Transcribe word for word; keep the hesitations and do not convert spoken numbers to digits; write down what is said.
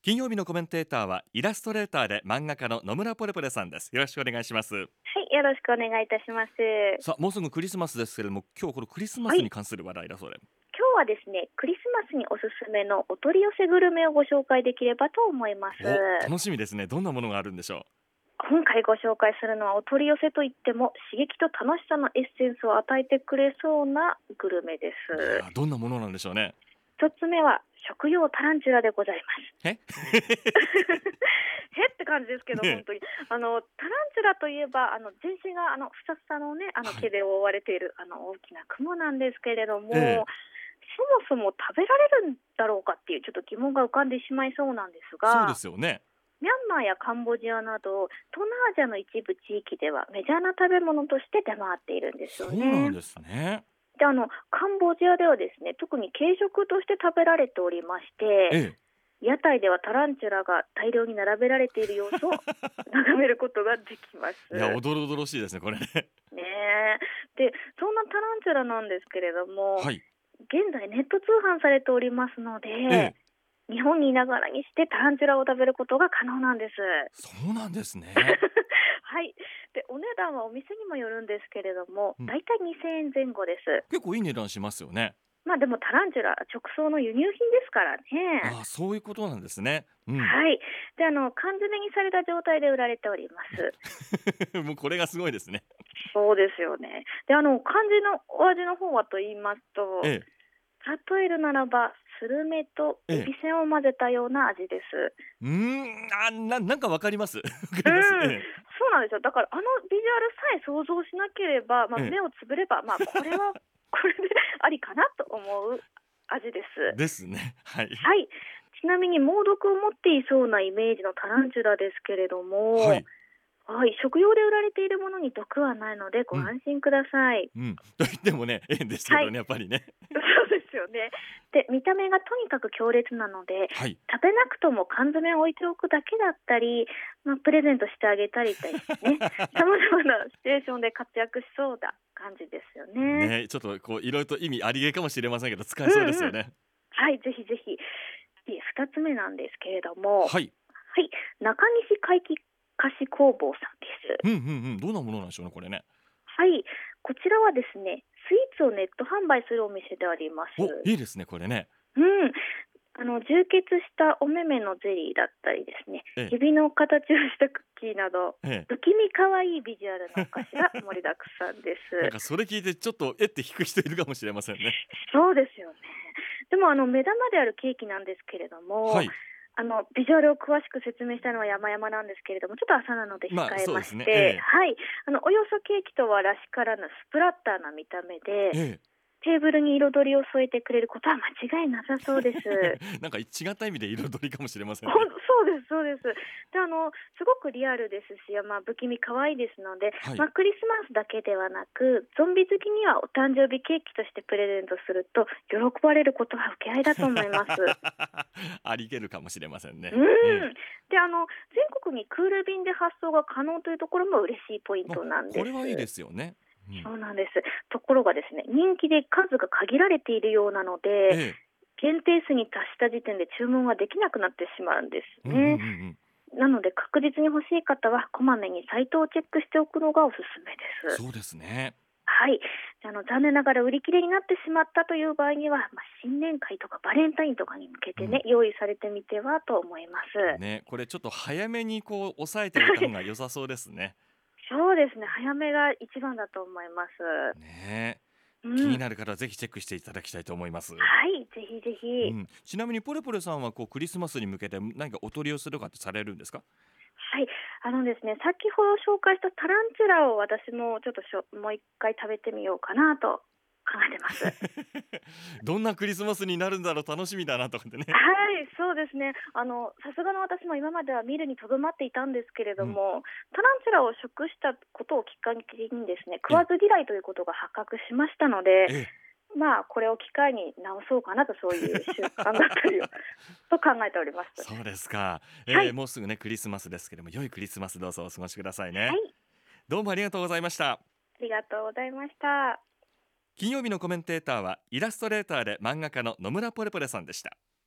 金曜日のコメンテーターはイラストレーターで漫画家の野村ポレポレさんです。よろしくお願いします。 はい、よろしくお願いいたします。 さあ、もうすぐクリスマスですけれども、今日このクリスマスに関する話題だそうで、はい、 今日はですね、クリスマスにおすすめのお取り寄せグルメをご紹介できればと思います。 お、楽しみですね。どんなものがあるんでしょう。 今回ご紹介するのはお取り寄せといっても刺激と楽しさのエッセンスを与えてくれそうなグルメです。 どんなものなんでしょうね。 一つ目は食用タランチュラでございます。 えへって感じですけど、本当にあのタランチュラといえばあの全身があのふさふさのねあの毛で覆われている、はい、あの大きな雲なんですけれども、ええ、そもそも食べられるんだろうかっていうちょっと疑問が浮かんでしまいそうなんですが、 そうですよね。 ミャンマーやカンボジアなど東南アジアの一部地域ではメジャーな食べ物として出回っているんですよね。 そうなんですね。 であのカンボジアではですね、特に軽食として食べられておりまして、ええ、屋台ではタランチュラが大量に並べられている様子を眺めることができます。 いや、おどろおどろしいですね、これね。 ねで、そんなタランチュラなんですけれども、 はい、現在ネット通販されておりますので、ええ、日本にいながらにしてタランチュラを食べることが可能なんです。 そうなんですね。 はい。で、お値段はお店にもよるんですけれども、だいたいにせんえんぜん後です。 結構いい値段しますよね。 まあでもタランチュラ直送の輸入品ですからね。 ああ、そういうことなんですね。うん、 はい。で、あの缶詰にされた状態で売られております。 もうこれがすごいですね。 そうですよね。で、あの漢字のお味の方はと言いますと、ええ、例えるならばスルメとエビせんを混ぜたような味です。 ええ、うーん、あ、な、なんかわかります。わかります。 うん、 ええ、そうなんですよ。だからあのビジュアルさえ想像しなければ、まあ、目をつぶれば、まあこれはこれでありかなと思う味です。 ですね。はい。 はい。ちなみに猛毒を持っていそうなイメージのタランチュラですけれども、はい。はい、食用で売られているものに毒はないのでご安心ください。 うん。うん、と言ってもね、ええんですけどね、はい、やっぱりね。 そうですよね。で、見た目がとにかく強烈なので、はい、食べなくとも缶詰を置いておくだけだったり、まあ、プレゼントしてあげたりとね、さまざまなシチュエーションで活躍しそうな感じですよね。 ね、ちょっとこういろいろと意味ありげかもしれませんけど、使えそうですよね。うんうん、 はい、ぜひぜひ。二つ目なんですけれども、 はい、 はい、中西怪奇菓子工房さんです。 うんうんうん、どんなものなんでしょうね、これね。 はい、こちらはですね、スイーツをネット販売するお店であります。 お、いいですね、これね。 うん、あの充血したお目目のゼリーだったりですね、ええ、指の形をしたクッキーなど、ええ、不気味可愛いビジュアルのお菓子が盛りだくさんです。 なんかそれ聞いてちょっとえって引く人いるかもしれませんね。 そうですよね。でもあの目玉であるケーキなんですけれども、はい、あのビジュアルを詳しく説明したのは山々なんですけれども、ちょっと朝なので控えまして、まあね、ええ、はい、あのおよそケーキとはらしからぬスプラッターな見た目で、ええ、テーブルに彩りを添えてくれることは間違いなさそうです。 なんか違った意味で彩りかもしれませんね。 そうですそうです。で、あのすごくリアルですし、まあ、不気味可愛いですので、はい、まあ、クリスマスだけではなくゾンビ好きにはお誕生日ケーキとしてプレゼントすると喜ばれることは受け合いだと思います。 ありげるかもしれませんね。 うん、うん、で、あの全国にクール便で発送が可能というところも嬉しいポイントなんです。 これはいいですよね。 うん、そうなんです。ところがですね、人気で数が限られているようなので、ええ、限定数に達した時点で注文ができなくなってしまうんですね。うんうんうんうん、なので確実に欲しい方はこまめにサイトをチェックしておくのがおすすめです。 そうですね。 はい、あの残念ながら売り切れになってしまったという場合には、まあ、新年会とかバレンタインとかに向けてね、うん、用意されてみてはと思います。 ね、これちょっと早めにこう抑えておいた方が良さそうですね。 そうですね、早めが一番だと思います。 ね、 うん、 気になる方はぜひチェックしていただきたいと思います。 はい、ぜひぜひ。 うん、ちなみにポレポレさんはこうクリスマスに向けて何かお取り寄せとかってされるんですか？ はい、あのですね、先ほど紹介したタランチュラを私もちょっとしょもう一回食べてみようかなと考えてます。 どんなクリスマスになるんだろう、楽しみだなとかってね。 はい、そうですね。あのさすがの私も今までは見るにとどまっていたんですけれども、うん、タランチュラを食したことをきっかけにですね、食わず嫌いということが発覚しましたので、まあこれを機会に直そうかなと、そういう習慣だったりと考えております。 そうですか、えーはい、もうすぐねクリスマスですけども、良いクリスマスどうぞお過ごしくださいね。はい、どうもありがとうございました。 ありがとうございました。 金曜日のコメンテーターはイラストレーターで漫画家の野村ポレポレさんでした。